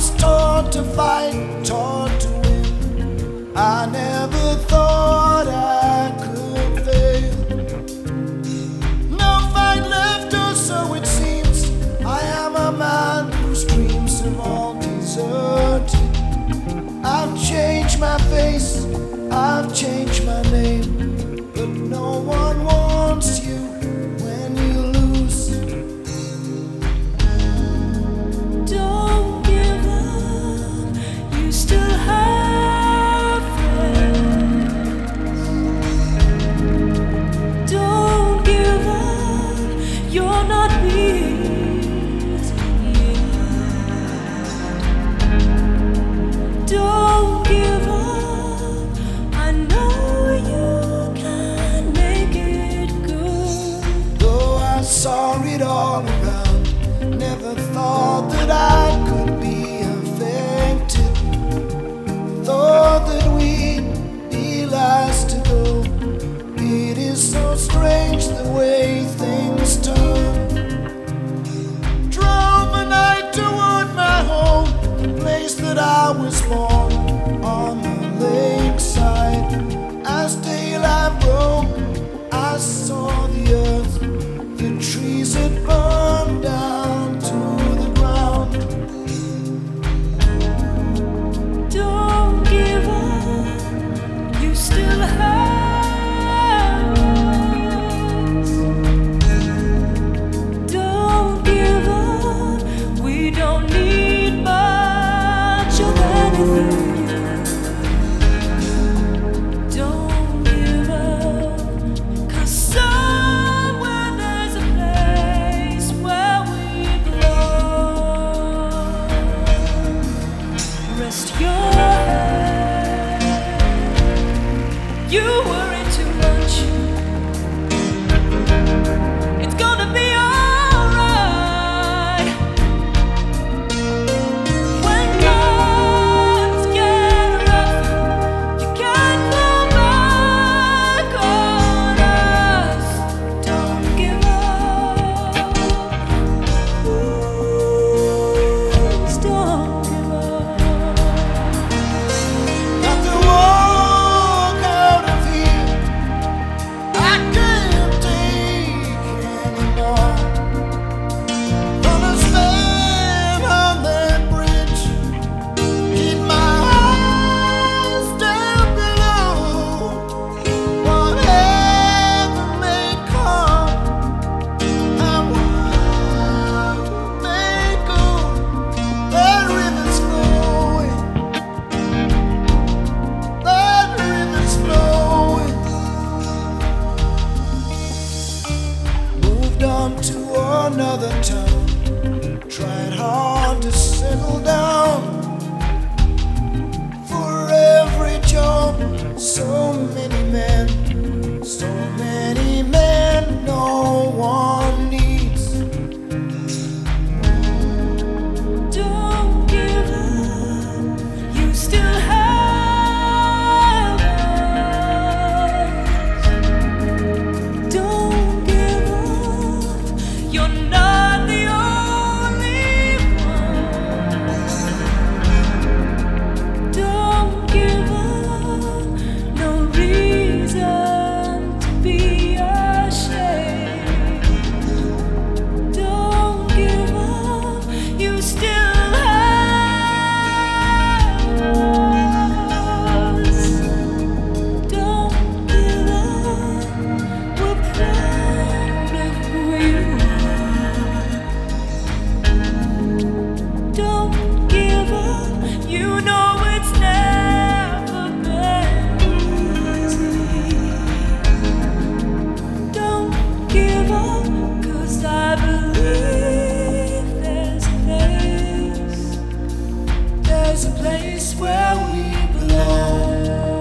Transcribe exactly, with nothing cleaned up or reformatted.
was taught to fight, taught to win. I never thought I could fail. No fight left, or so it seems. I am a man whose dreams have all deserted. I've changed my face, I've changed my name, but no one wants you when you lose. Don't give up, you still have friends. Don't give up, you're not beat yet. Don't give up, I know you can make it good. Though I saw it all around, never thought that I could be affected. Thought that we'd be last to go. It is so strange the way things turn. Drove a night toward my home, the place that I was born, on the lakeside. As daylight broke, I saw the earth, the trees had burned down to the ground. Don't give up, you still have us. Don't give up, we don't need much of anything. Don't give up, 'cause somewhere there's a place where we belong. Rest your head, you worry too much. It's gonna be alright. When times get rough, you can't go back on us. Don't give up, please don't give up. Got to walk out of here, I can't take anymore. Gonna stand on that bridge, keep my eyes down below. Whatever may come, and where may go, that river's flowing, that river's flowing. Moved on to another town, tried hard to settle down. For every job, so many men, so many men no one needs. Don't give up, you still have us. Don't give up, you're not the only one. Don't give up, no reason to be ashamed. Don't give up, you still have us. Don't give up, we're proud of who you are. Don't give up, you know it's never been easy. Don't give up, 'cause I believe there's a place, there's a place where we belong.